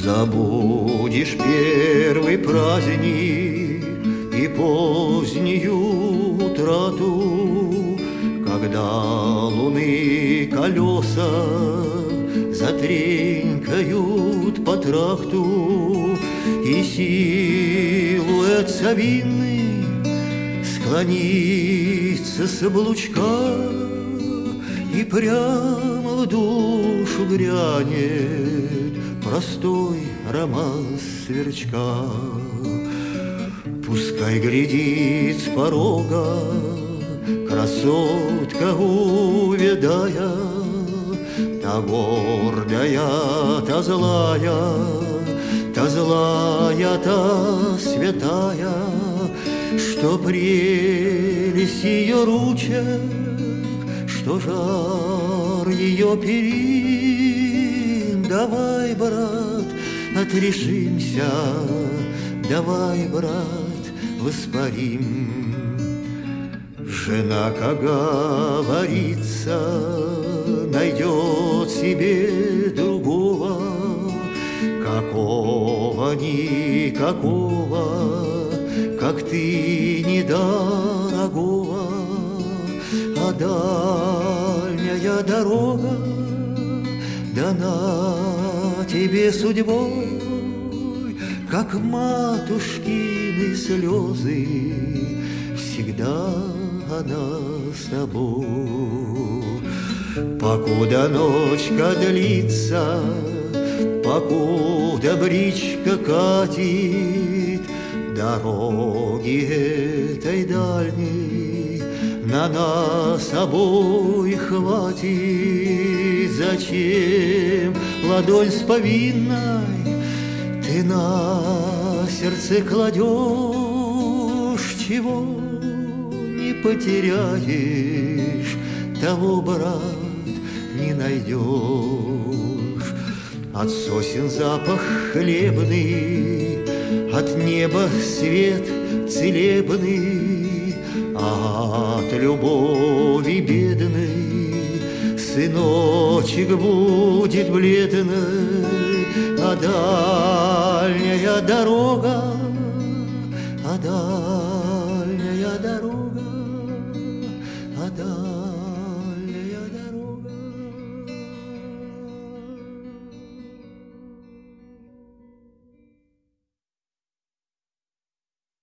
Забудешь первый праздник и позднюю утрату, когда луны колеса затренькают по тракту, и силуэт совиный склонится с облучка, и прямо в душу грянет простой романс сверчка. Пускай глядит с порога красотка увядая, та гордая, та злая, та святая, что прелесть ее ручек, что жар ее перин. Давай, брат, отрешимся, давай, брат, воспарим. Жена, как говорится, найдет себе другого, никакого, как ты, недорогого. А дальняя дорога дана тебе судьбой, как матушкины слезы, всегда она с тобой. Покуда ночка длится, покуда бричка катит, дороги этой дальней на нас обоих хватит. Зачем ладонь с повинной ты на сердце кладешь? Чего не потеряешь, того, брат, не найдешь. От сосен запах хлебный, от неба свет целебный, а от любови бедной сыночек будет бледный. А дальняя дорога, а дальняя